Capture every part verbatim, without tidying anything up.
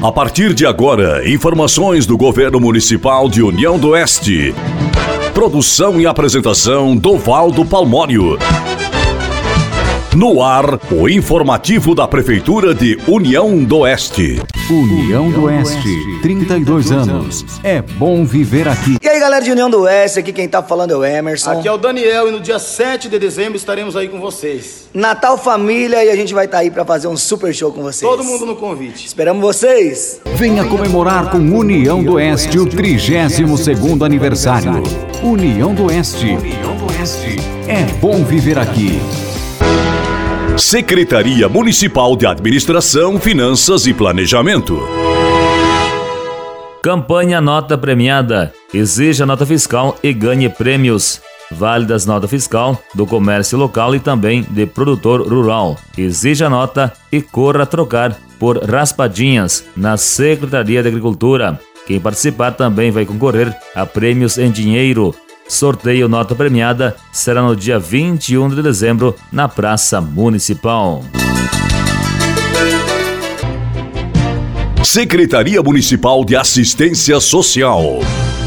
A partir de agora, informações do Governo Municipal de União do Oeste. Produção e apresentação Dovaldo Palmório. No ar, o informativo da Prefeitura de União do Oeste. União do Oeste, trinta e dois anos. É bom viver aqui. E aí, galera de União do Oeste, aqui quem tá falando é o Emerson. Aqui é o Daniel e no dia sete de dezembro estaremos aí com vocês. Natal Família, e a gente vai estar tá aí pra fazer um super show com vocês. Todo mundo no convite. Esperamos vocês. Venha comemorar com União do Oeste o trigésimo segundo aniversário. União do Oeste. União do Oeste. É bom viver aqui. Secretaria Municipal de Administração, Finanças e Planejamento. Campanha Nota Premiada. Exija nota fiscal e ganhe prêmios. Válidas nota fiscal do comércio local e também de produtor rural. Exija nota e corra trocar por raspadinhas na Secretaria de Agricultura. Quem participar também vai concorrer a prêmios em dinheiro. Sorteio nota premiada será no dia vinte e um de dezembro na Praça Municipal. Secretaria Municipal de Assistência Social.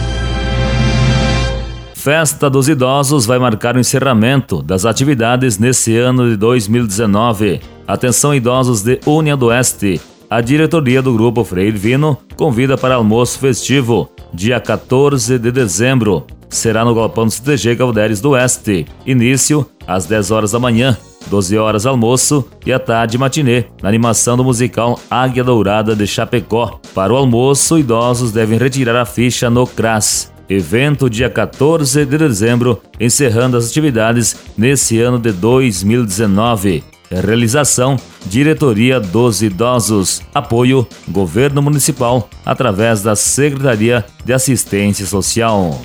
Festa dos Idosos vai marcar o encerramento das atividades nesse ano de dois mil e dezenove. Atenção, idosos de União do Oeste. A diretoria do Grupo Frei Divino convida para almoço festivo, dia quatorze de dezembro. Será no Galpão do C T G Galderes do Oeste. Início às dez horas da manhã, doze horas almoço e à tarde matinê, na animação do musical Águia Dourada de Chapecó. Para o almoço, idosos devem retirar a ficha no C R A S. Evento dia quatorze de dezembro, encerrando as atividades nesse ano de dois mil e dezenove. Realização: Diretoria dos Idosos. Apoio: Governo Municipal, através da Secretaria de Assistência Social.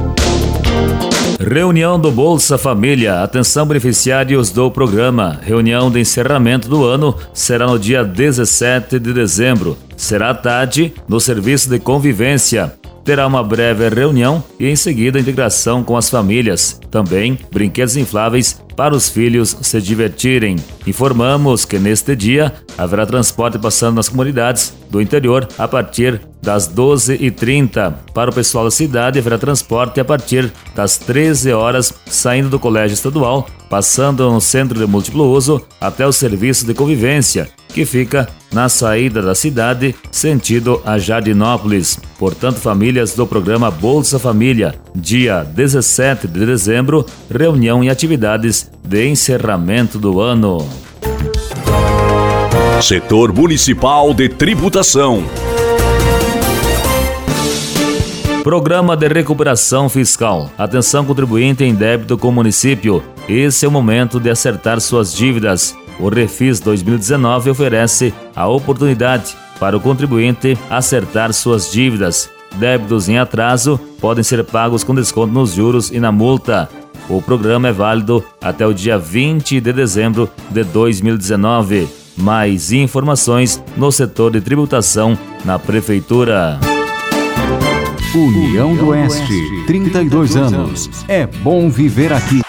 Reunião do Bolsa Família. Atenção, beneficiários do programa. Reunião de encerramento do ano será no dia dezessete de dezembro. Será à tarde no serviço de convivência. Terá uma breve reunião e em seguida a integração com as famílias. Também brinquedos infláveis para os filhos se divertirem. Informamos que neste dia haverá transporte passando nas comunidades do interior a partir das doze e trinta. Para o pessoal da cidade haverá transporte a partir das treze horas, saindo do Colégio Estadual, passando no Centro de Múltiplo Uso até o Serviço de Convivência, que fica na saída da cidade, sentido a Jardinópolis. Portanto, famílias do programa Bolsa Família, dia dezessete de dezembro, reunião e atividades de encerramento do ano. Setor Municipal de Tributação. Programa de Recuperação Fiscal. Atenção, contribuinte em débito com o município. Esse é o momento de acertar suas dívidas. O Refis dois mil e dezenove oferece a oportunidade para o contribuinte acertar suas dívidas. Débitos em atraso podem ser pagos com desconto nos juros e na multa. O programa é válido até o dia vinte de dezembro de dois mil e dezenove. Mais informações no setor de tributação na Prefeitura. União do Oeste, trinta e dois anos. É bom viver aqui.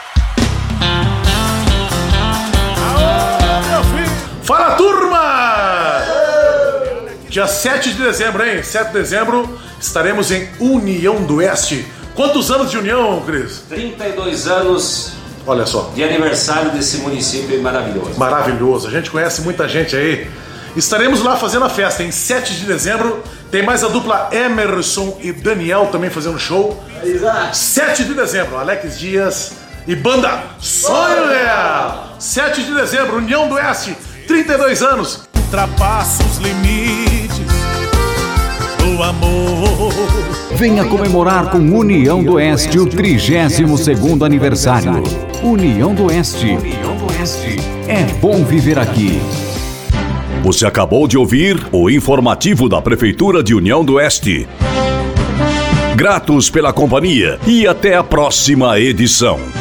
Fala, turma! Dia sete de dezembro, hein? sete de dezembro estaremos em União do Oeste. Quantos anos de união, Cris? trinta e dois anos. Olha só. De aniversário desse município maravilhoso. Maravilhoso. A gente conhece muita gente aí. Estaremos lá fazendo a festa em sete de dezembro. Tem mais a dupla Emerson e Daniel também fazendo show. Exato. sete de dezembro, Alex Dias e banda Sonho Leal. sete de dezembro, União do Oeste, trinta e dois anos. Ultrapassa os limites do amor. Venha comemorar com União do Oeste o trigésimo segundo aniversário. União do Oeste. União do Oeste. É bom viver aqui. Você acabou de ouvir o informativo da Prefeitura de União do Oeste. Gratos pela companhia e até a próxima edição.